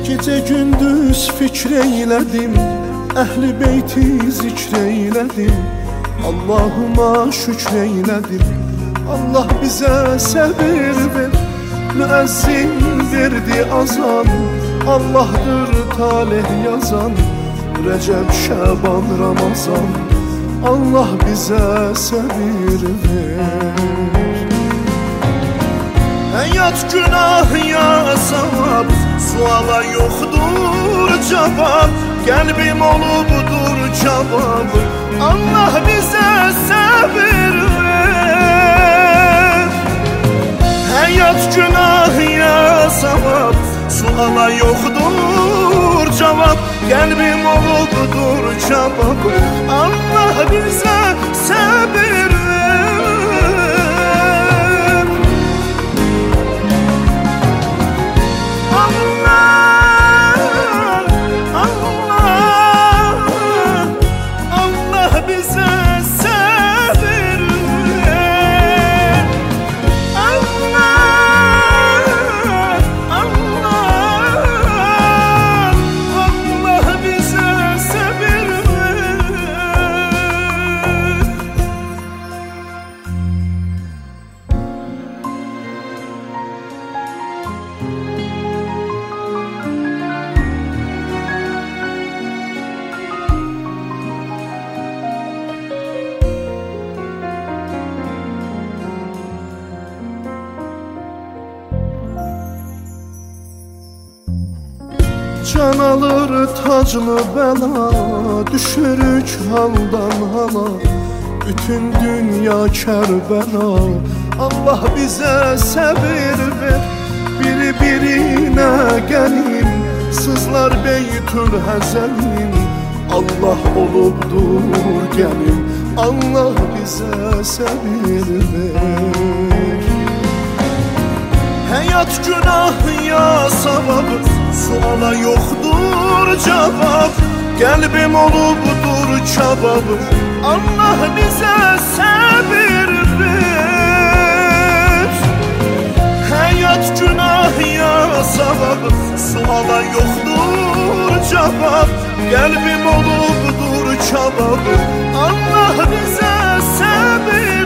Gecə gündüz fikr eylədim, Əhl-i beyti zikr eylədim, Allahıma şükr eylədim. Allah bizə səbir ver, müəzzin verdi azan, Allahdır talih yazan, Rəcəb, Şəban, Ramazan. Allah bizə səbir ver. Həyat günah ya savab, suala yoxdur cavab, qəlbim olubdur cavab. Allah bizə səbir ver. Həyat günah ya savab, suala yoxdur cavab, qəlbim olubdur cavab. Allah bizə səbir ver. Can alır taclı bəla, düşürük haldan hala, bütün dünya Kərbəla. Allah bizə səbir ver, bir-birinə gəlim, sızlar Beytül Həzəlim. Allah olubdur gəlim, Allah bizə səbir ver. Həyat günah ya savab, suala yoxdur cavab, qəlbim olubdur kabab. Allah bizə səbir ver. Həyat günah ya savab, suala yoxdur cavab, qəlbim olubdur kabab. Allah bizə səbir ver.